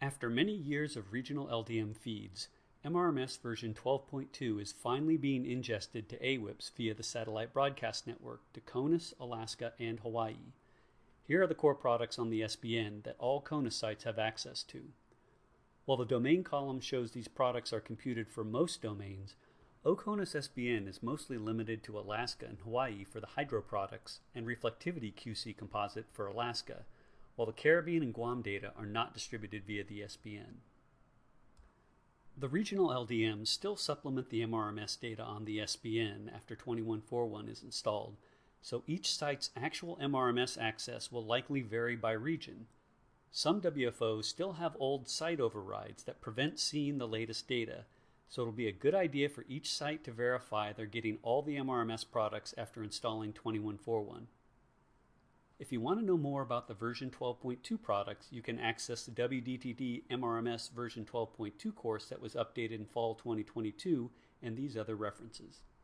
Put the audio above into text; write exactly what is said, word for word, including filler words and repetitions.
After many years of regional L D M feeds, M R M S version twelve point two is finally being ingested to A W I P S via the Satellite Broadcast Network to CONUS, Alaska, and Hawaii. Here are the core products on the S B N that all CONUS sites have access to. While the domain column shows these products are computed for most domains, OCONUS S B N is mostly limited to Alaska and Hawaii for the hydro products and reflectivity Q C composite for Alaska, while the Caribbean and Guam data are not distributed via the S B N. The regional L D Ms still supplement the M R M S data on the S B N after twenty-one forty-one is installed, so each site's actual M R M S access will likely vary by region. Some W F Os still have old site overrides that prevent seeing the latest data, so it'll be a good idea for each site to verify they're getting all the M R M S products after installing twenty-one forty-one. If you want to know more about the version twelve point two products, you can access the W D T D M R M S version twelve point two course that was updated in fall twenty twenty-two and these other references.